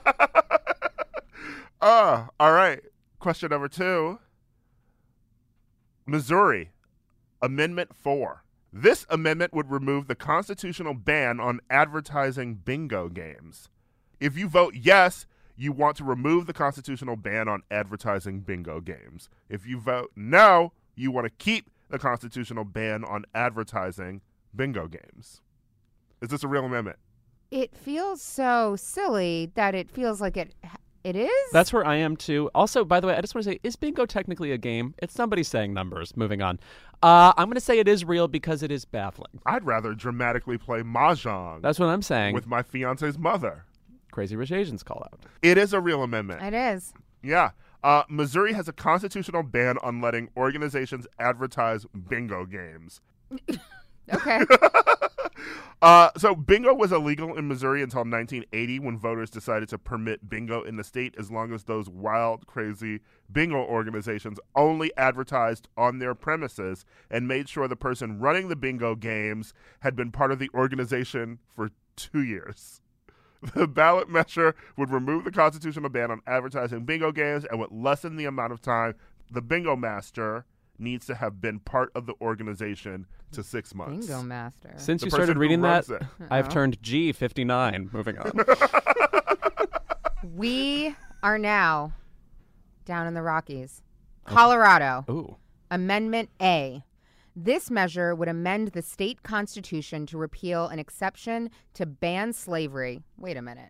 All right. Question number 2. Missouri, Amendment 4. This amendment would remove the constitutional ban on advertising bingo games. If you vote yes, you want to remove the constitutional ban on advertising bingo games. If you vote no, you want to keep the constitutional ban on advertising bingo games. Is this a real amendment? It feels so silly that it feels like it is. That's where I am too. Also, by the way, I just want to say, is bingo technically a game? It's somebody saying numbers. Moving on. I'm going to say it is real because it is baffling. I'd rather dramatically play Mahjong. That's what I'm saying. With my fiance's mother. Crazy Rich Asians call out. It is a real amendment. It is. Yeah. Missouri has a constitutional ban on letting organizations advertise bingo games. Okay. So bingo was illegal in Missouri until 1980 when voters decided to permit bingo in the state as long as those wild, crazy bingo organizations only advertised on their premises and made sure the person running the bingo games had been part of the organization for 2 years. The ballot measure would remove the constitutional ban on advertising bingo games and would lessen the amount of time the bingo master needs to have been part of the organization to 6 months. Bingo master. Since The you person started who reading that, runs it. I've turned G59. Moving on. We are now down in the Rockies. Colorado. Ooh. Amendment A. This measure would amend the state constitution to repeal an exception to ban slavery. Wait a minute.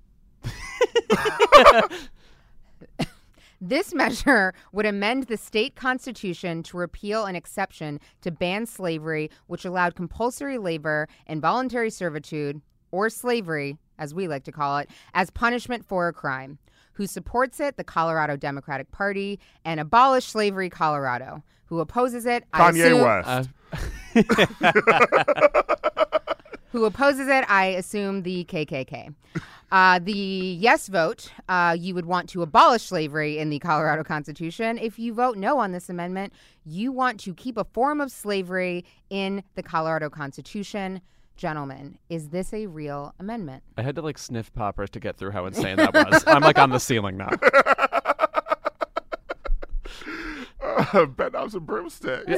This measure would amend the state constitution to repeal an exception to ban slavery, which allowed compulsory labor and voluntary servitude, or slavery, as we like to call it, as punishment for a crime. Who supports it? The Colorado Democratic Party. And Abolish Slavery Colorado. Who opposes it? Kanye West. Who opposes it? I assume the KKK. The yes vote, you would want to abolish slavery in the Colorado Constitution. If you vote no on this amendment, you want to keep a form of slavery in the Colorado Constitution. Gentlemen, is this a real amendment? I had to sniff poppers to get through how insane that was. I'm on the ceiling now. Bedknobs and broomsticks.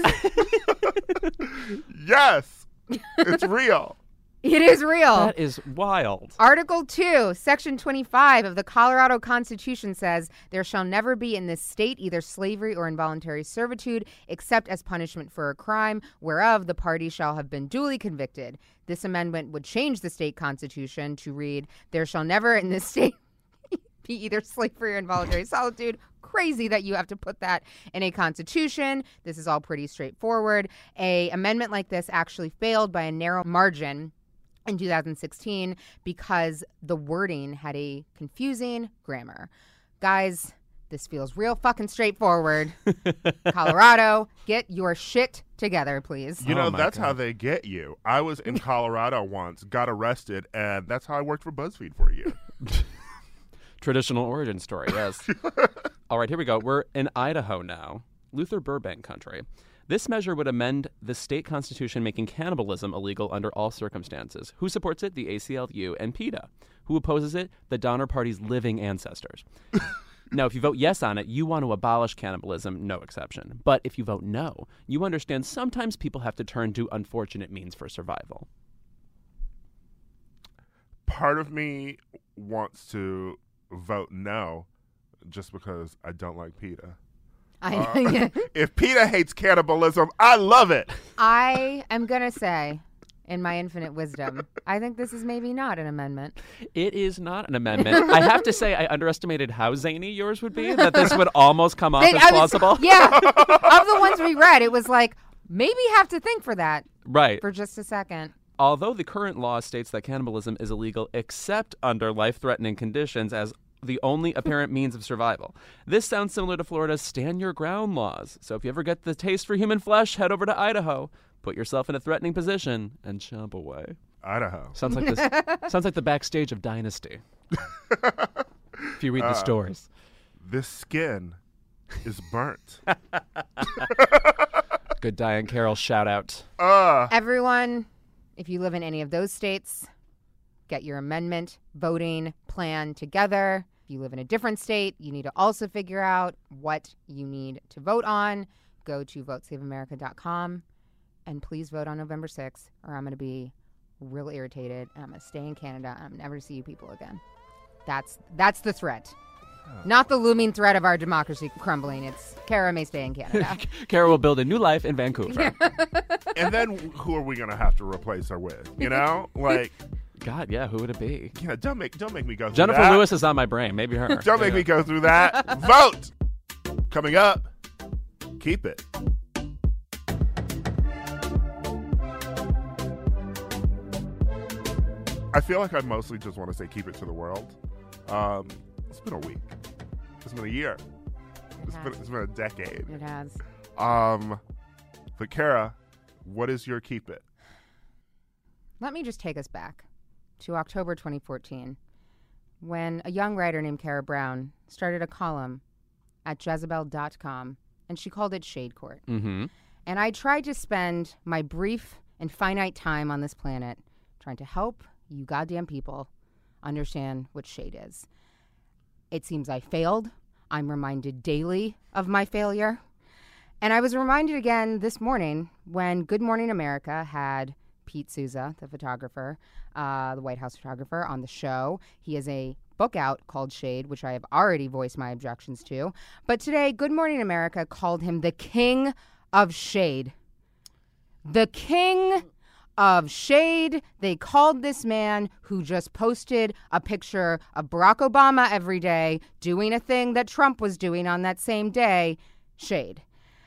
Yes, it's real. It is real. That is wild. Article 2, Section 25 of the Colorado Constitution says, there shall never be in this state either slavery or involuntary servitude, except as punishment for a crime, whereof the party shall have been duly convicted. This amendment would change the state constitution to read, there shall never in this state be either slavery or involuntary solitude. Crazy that you have to put that in a constitution. This is all pretty straightforward. A amendment like this actually failed by a narrow margin in 2016 because the wording had a confusing grammar. Guys, this feels real fucking straightforward. Colorado, get your shit together, please. You know, my that's God. how they get you. I was in Colorado once, got arrested, and that's how I worked for BuzzFeed for a year. Traditional origin story, yes. All right, here we go. We're in Idaho now, Luther Burbank country. This measure would amend the state constitution, making cannibalism illegal under all circumstances. Who supports it? The ACLU and PETA. Who opposes it? The Donner Party's living ancestors. Now, if you vote yes on it, you want to abolish cannibalism, no exception. But if you vote no, you understand sometimes people have to turn to unfortunate means for survival. Part of me wants to vote no just because I don't like PETA. If PETA hates cannibalism, I love it. I am going to say, in my infinite wisdom, I think this is maybe not an amendment. It is not an amendment. I have to say, I underestimated how zany yours would be, that this would almost come off as plausible. Yeah. Of the ones we read, it was like, maybe have to think for that Right. for just a second. Although the current law states that cannibalism is illegal except under life-threatening conditions as the only apparent means of survival. This sounds similar to Florida's stand your ground laws. So if you ever get the taste for human flesh, head over to Idaho, put yourself in a threatening position, and chomp away. Idaho. Sounds like this. Sounds like the backstage of Dynasty. If you read the stories. This skin is burnt. Good Diane Carroll shout out. Everyone, if you live in any of those states, get your amendment voting plan together. If you live in a different state, you need to also figure out what you need to vote on. Go to votesaveamerica.com and please vote on November 6th, or I'm going to be real irritated and I'm going to stay in Canada and I'm never to see you people again. That's the threat. Not the looming threat of our democracy crumbling. It's Kara may stay in Canada. Kara will build a new life in Vancouver. And then who are we going to have to replace her with? You know? Like, God, yeah, who would it be? yeah, don't make me go through Jennifer that. Lewis is on my brain. Maybe her. Don't make me go through that. Vote! Coming up, keep it. I feel like I mostly just want to say keep it to the world. It's been a week. It's been a year. It's been a decade. It has. But Kara, what is your keep it? let me just take us back to October 2014 when a young writer named Kara Brown started a column at Jezebel.com, and she called it Shade Court. Mm-hmm. And I tried to spend my brief and finite time on this planet trying to help you goddamn people understand what shade is. It seems I failed. I'm reminded daily of my failure. And I was reminded again this morning when Good Morning America had Pete Souza, the photographer, the White House photographer, on the show. He has a book out called Shade, which I have already voiced my objections to. But today, Good Morning America called him the king of shade. The king of shade. They called this man who just posted a picture of Barack Obama every day doing a thing that Trump was doing on that same day, shade.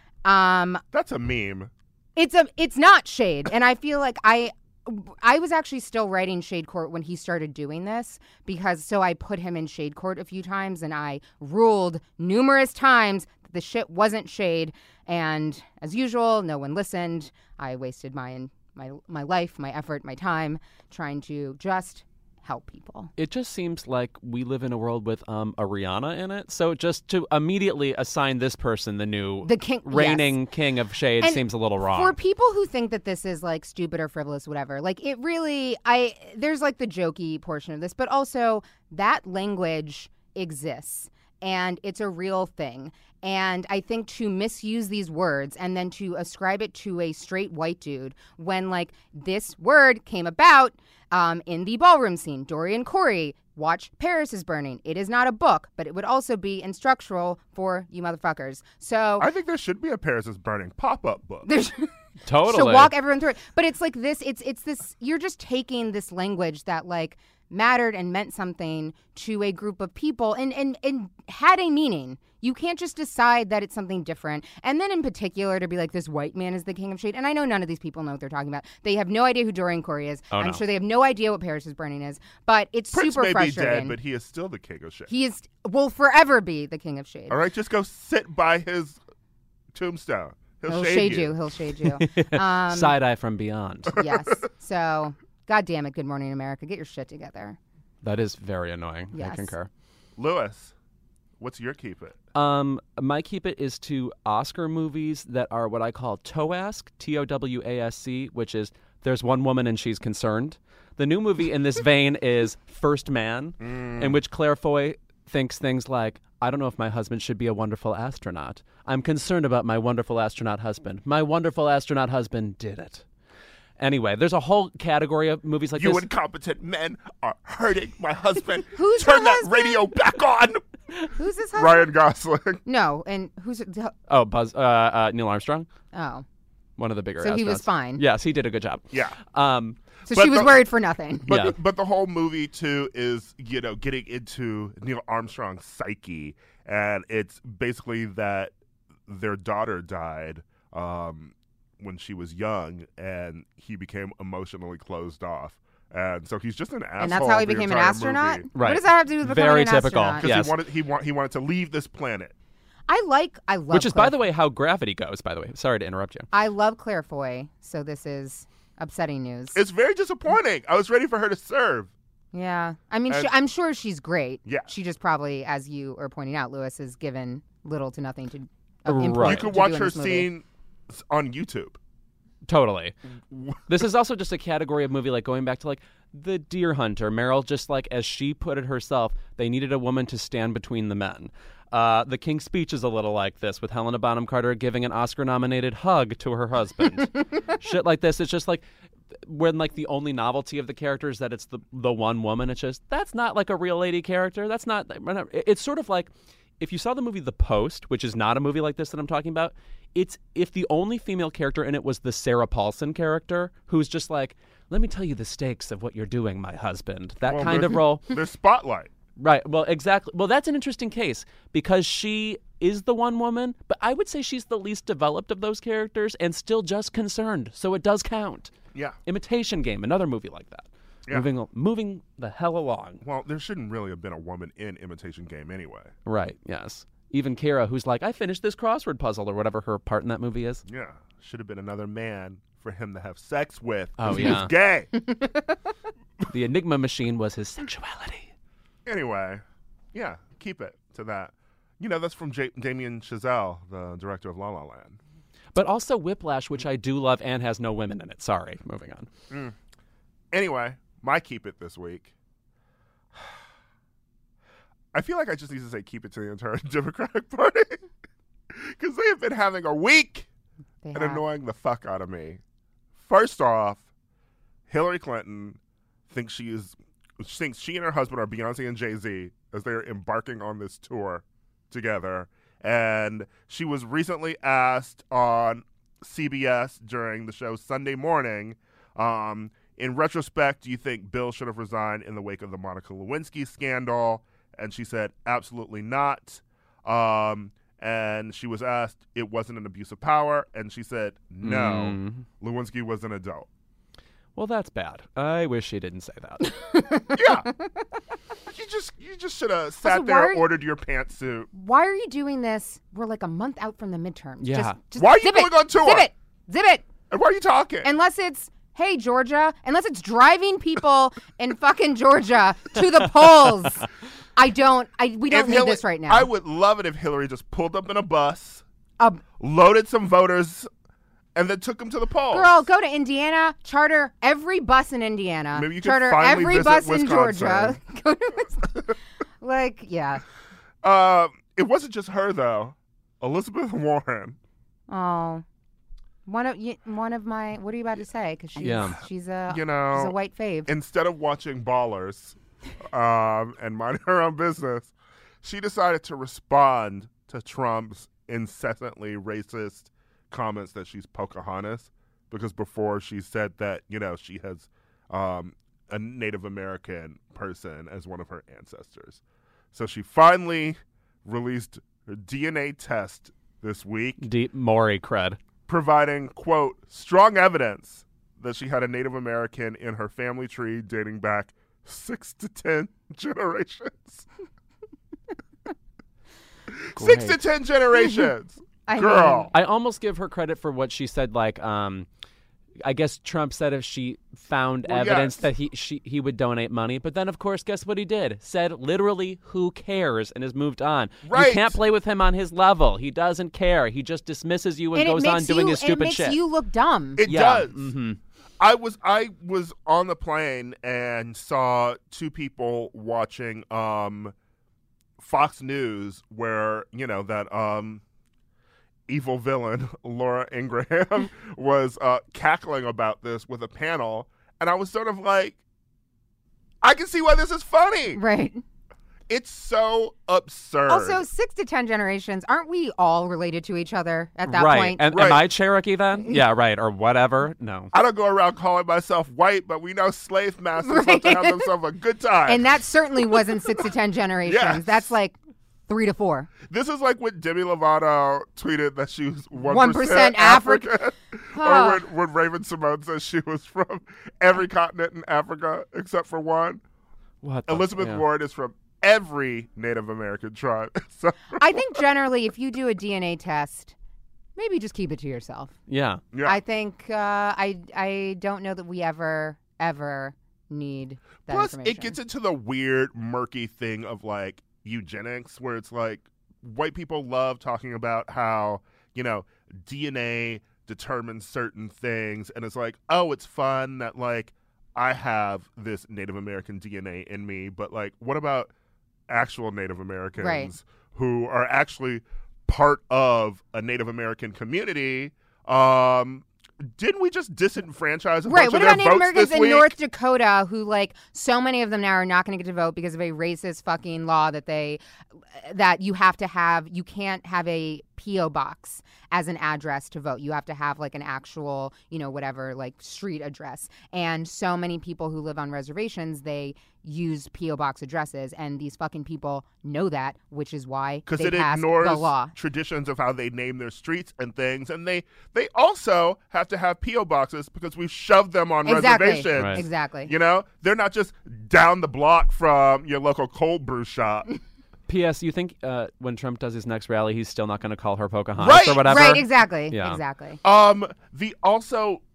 That's a meme. It's not shade, and I feel like I was actually still writing Shade Court when he started doing this, so I put him in Shade Court a few times, and I ruled numerous times that the shit wasn't shade, and as usual, no one listened. I wasted my life, my effort, my time trying to just help people. It just seems like we live in a world with a Rihanna in it. So just to immediately assign this person the king, reigning yes. king of shade And seems a little wrong. For people who think that this is like stupid or frivolous, whatever, like it really, there's like the jokey portion of this, but also that language exists and it's a real thing. And I think to misuse these words and then to ascribe it to a straight white dude when like this word came about in the ballroom scene, Dorian Corey, watch Paris is Burning. It is not a book, but it would also be instructional for you motherfuckers. So I think there should be a Paris is Burning pop-up book. Totally. To walk everyone through it. But it's like this, it's this, you're just taking this language that like mattered and meant something to a group of people and had a meaning. You can't just decide that it's something different. And then in particular to be like, this white man is the king of shade. And I know none of these people know what they're talking about. They have no idea who Dorian Corey is. Oh, I'm no. sure they have no idea what Paris is Burning is. But it's Prince super may frustrating. be dead, but he is still the king of shade. He will forever be the king of shade. All right, just go sit by his tombstone. He'll shade you. He'll shade you. Side eye from beyond. Yes. So, God damn it, Good Morning America. Get your shit together. That is very annoying. Yes. I concur. Lewis, what's your keep it? My keep it is to Oscar movies that are what I call TOWASC, TOWASC, which is There's One Woman and She's Concerned. The new movie in this vein is First Man, in which Claire Foy thinks things like, I don't know if my husband should be a wonderful astronaut. I'm concerned about my wonderful astronaut husband. My wonderful astronaut husband did it. Anyway, there's a whole category of movies like You this. incompetent men are hurting my husband. Who's Turn her that husband? radio back on. Who's this husband? Ryan Gosling. No, and who's... Oh, Neil Armstrong, Oh. one of the bigger So he was astronauts. fine. Yes, he did a good job. Yeah. So But she was worried for nothing. But, Yeah. but the whole movie, too, is, getting into Neil Armstrong's psyche. And it's basically that their daughter died when she was young, and he became emotionally closed off. And so he's just an asshole. And that's how he the became an entire astronaut? movie. Right. What does that have to do with becoming Very an typical. astronaut? Yes. Because he wanted to leave this planet. I love Which is, by Claire. the way, how Gravity goes, by the way. Sorry to interrupt you. I love Claire Foy, so this is upsetting news. It's very disappointing. I was ready for her to serve. Yeah. I mean, And- I'm sure she's great. Yeah. She just probably, as you are pointing out, Lewis, is given little to nothing to Right. input You to could do watch in her this movie. scene on YouTube. Totally. This is also just a category of movie, like going back to like The Deer Hunter. Meryl, just like as she put it herself, they needed a woman to stand between the men. The King's Speech is a little like this, with Helena Bonham Carter giving an Oscar-nominated hug to her husband. Shit like this. It's just like when like the only novelty of the character is that it's the one woman. It's just that's not like a real lady character. That's not. It's sort of like if you saw the movie The Post, which is not a movie like this that I'm talking about. It's if the only female character in it was the Sarah Paulson character, who's just like, let me tell you the stakes of what you're doing, my husband. That kind of role. There's Spotlight. Right. Well, exactly. Well, that's an interesting case because she is the one woman, but I would say she's the least developed of those characters and still just concerned. So it does count. Yeah. Imitation Game, another movie like that. Yeah. Moving the hell along. Well, there shouldn't really have been a woman in Imitation Game anyway. Right. Yes. Even Kira, who's like, I finished this crossword puzzle or whatever her part in that movie is. Yeah. Should have been another man for him to have sex with. Oh, He yeah. was gay. The Enigma machine was his sexuality. Anyway, yeah, keep it to that. You know, that's from Damien Chazelle, the director of La La Land. But also Whiplash, which I do love and has no women in it. Sorry, moving on. Anyway, my keep it this week. I feel like I just need to say keep it to the entire Democratic Party because they have been having a week and annoying the fuck out of me. First off, Hillary Clinton thinks she and her husband are Beyonce and Jay-Z as they're embarking on this tour together. And she was recently asked on CBS during the show Sunday Morning, in retrospect, do you think Bill should have resigned in the wake of the Monica Lewinsky scandal? And she said, absolutely not. And she was asked, it wasn't an abuse of power. And she said, no, Lewinsky was an adult. Well, that's bad. I wish she didn't say that. Yeah. You just should have sat there and ordered your pantsuit. Why are you doing this? We're like a month out from the midterms. Yeah. Just why are you going on tour? Zip it. And why are you talking? Unless it's, hey, Georgia. Unless it's driving people in fucking Georgia to the polls. We don't need this right now. I would love it if Hillary just pulled up in a bus, loaded some voters, and then took them to the polls. Girl, go to Indiana, charter every bus in Indiana. Maybe you could charter finally every visit bus Wisconsin. in Georgia. Go to Wisconsin. Yeah. It wasn't just her though. Elizabeth Warren. Oh. One of my, what are you about to say? Because she's a white fave. Instead of watching Ballers and minding her own business, she decided to respond to Trump's incessantly racist comments that she's Pocahontas, because before she said that, she has a Native American person as one of her ancestors. So she finally released her DNA test this week. Deep Maury cred. Providing, quote, strong evidence that she had a Native American in her family tree dating back 6 to 10 generations. 6 to 10 generations. Girl. I almost give her credit for what she said, like, I guess Trump said if she found evidence that he would donate money. But then, of course, guess what he did? Said literally, who cares, and has moved on. Right. You can't play with him on his level. He doesn't care. He just dismisses you and goes on doing his stupid shit. It makes you look dumb. It does. Mm-hmm. I was on the plane and saw two people watching Fox News where, that evil villain Laura Ingraham was cackling about this with a panel, and I was sort of like, I can see why this is funny. Right. It's so absurd. Also, 6 to 10 generations, aren't we all related to each other at that point? And am I Cherokee then? Yeah, right, or whatever. No. I don't go around calling myself white, but we know slave masters love to have themselves a good time. And that certainly wasn't 6 to 10 generations. Yes. That's like 3 to 4. This is like when Demi Lovato tweeted that she was 1% African. Or when Raven Simone says she was from every continent in Africa except for one. Elizabeth Warren is from every Native American tribe. So. I think generally if you do a DNA test, maybe just keep it to yourself. Yeah. I think I don't know that we ever need that information. Plus, it gets into the weird, murky thing of like eugenics, where it's like white people love talking about how, DNA determines certain things. And it's like, oh, it's fun that like I have this Native American DNA in me. But like, what about actual Native Americans who are actually part of a Native American community? Didn't we just disenfranchise a bunch what of about their Native votes Americans this in week? North Dakota who, like, so many of them now are not going to get to vote because of a racist fucking law that you have to have, you can't have a P.O. box as an address to vote. You have to have, like, an actual, whatever, like, street address. And so many people who live on reservations, they use P.O. box addresses, and these fucking people know that, which is why they passed the law. Because it ignores traditions of how they name their streets and things, and they also have to have P.O. boxes because we shoved them on reservations. Right. Exactly. They're not just down the block from your local cold brew shop. P.S. You think when Trump does his next rally, he's still not going to call her Pocahontas or whatever? Right, exactly. Yeah. Exactly. The also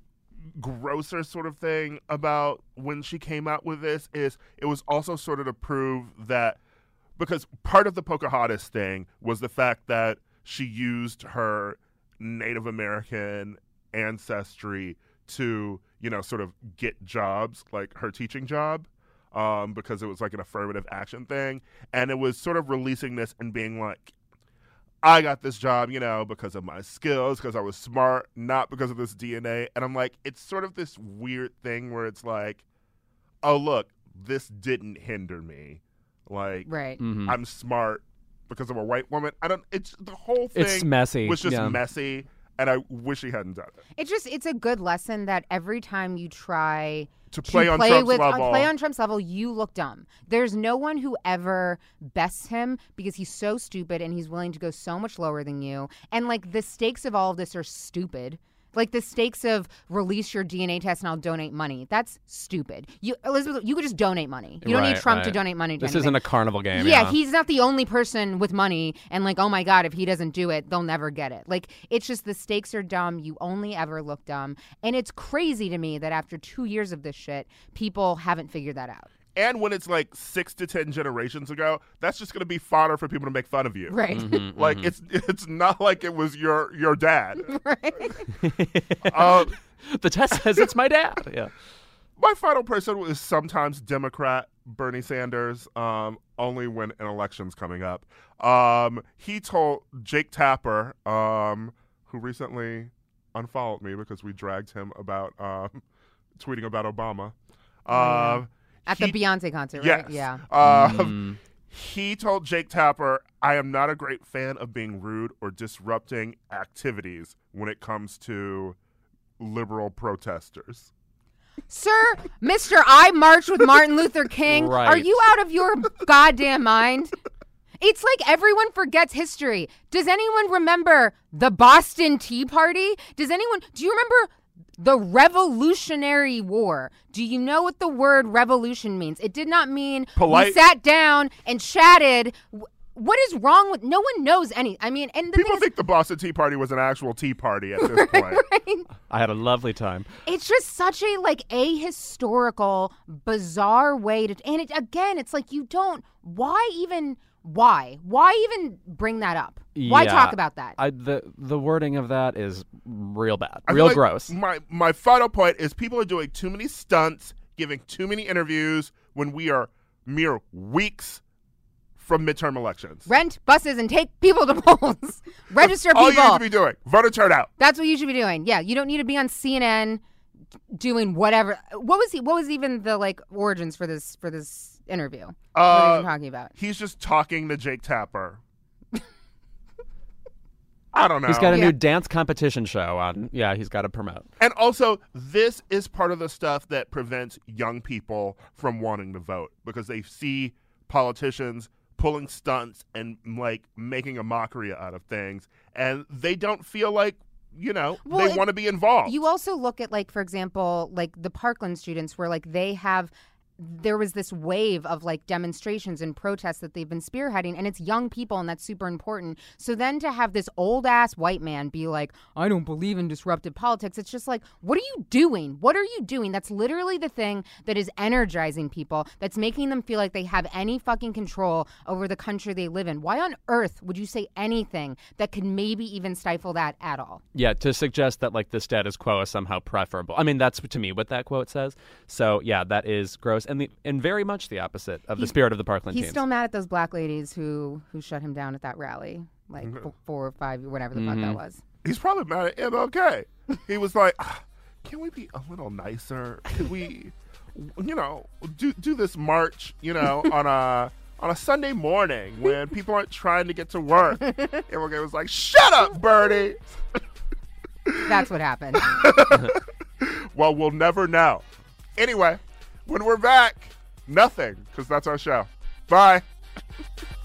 grosser sort of thing about when she came out with this is it was also sort of to prove that, because part of the Pocahontas thing was the fact that she used her Native American ancestry to, sort of get jobs, like her teaching job, because it was like an affirmative action thing. And it was sort of releasing this and being like, I got this job, because of my skills, because I was smart, not because of this DNA. And I'm like, it's sort of this weird thing where it's like, oh, look, this didn't hinder me. Like, Right. Mm-hmm. I'm smart because I'm a white woman. It's the whole thing It's messy. was just yeah. messy, and I wish he hadn't done it. It's a good lesson that every time you try To play on Trump's level. play on Trump's level, you look dumb. There's no one who ever bests him because he's so stupid and he's willing to go so much lower than you. And like the stakes of all of this are stupid. Like the stakes of release your DNA test and I'll donate money. That's stupid. Elizabeth, you could just donate money. You don't need Trump to donate money to This anything. isn't a carnival game. Yeah, he's not the only person with money and like, oh my God, if he doesn't do it, they'll never get it. Like, it's just the stakes are dumb. You only ever look dumb. And it's crazy to me that after 2 years of this shit, people haven't figured that out. And when it's like 6 to 10 generations ago, that's just going to be fodder for people to make fun of you. Right. Mm-hmm, Like, it's not like it was your dad. Right. The test says it's my dad. Yeah. My final person is sometimes Democrat Bernie Sanders, only when an election's coming up. He told Jake Tapper, who recently unfollowed me because we dragged him about tweeting about Obama. At the Beyonce concert, yes. right? Yeah. He told Jake Tapper, I am not a great fan of being rude or disrupting activities when it comes to liberal protesters. Sir, Mr. I marched with Martin Luther King. Right. Are you out of your goddamn mind? It's like everyone forgets history. Does anyone remember the Boston Tea Party? Do you remember the Revolutionary War? Do you know what the word revolution means? It did not mean Polite. we sat down and chatted. What is wrong with? No one knows any. I mean, and the People thing think the Boston Tea Party was an actual tea party at this point. is, I had a lovely time. it's just such a like ahistorical, bizarre way to. And it's like you don't. Why even bring that up? Why Yeah. talk about that? The wording of that is real bad, I feel real like gross. My final point is people are doing too many stunts, giving too many interviews when we are mere weeks from midterm elections. Rent buses and take people to polls. Register people. All you need to be doing, voter turnout. That's what you should be doing. Yeah, you don't need to be on CNN doing whatever. What was even the like origins for this interview? What are you talking about? He's just talking to Jake Tapper. I don't know. He's got a Yeah. new dance competition show on. Yeah, he's got to promote. And also, this is part of the stuff that prevents young people from wanting to vote because they see politicians pulling stunts and like making a mockery out of things, and they don't feel like they want to be involved. You also look at like, for example, like the Parkland students where like there was this wave of like demonstrations and protests that they've been spearheading, and it's young people, and that's super important. So then to have this old ass white man be like, I don't believe in disruptive politics, it's just like, what are you doing? What are you doing? That's literally the thing that is energizing people, that's making them feel like they have any fucking control over the country they live in. Why on earth would you say anything that could maybe even stifle that at all? Yeah, to suggest that like the status quo is somehow preferable. I mean, that's to me what that quote says. So yeah, that is gross and very much the opposite of the spirit of the Parkland He's teams. still mad at those black ladies who shut him down at that rally, like 4 or 5, whatever the fuck that was. He's probably mad at MLK. He was like, can we be a little nicer? Could we, do this march, on a Sunday morning when people aren't trying to get to work? MLK was like, shut up, Bernie. That's what happened. Well, we'll never know. Anyway, when we're back, nothing, because that's our show. Bye.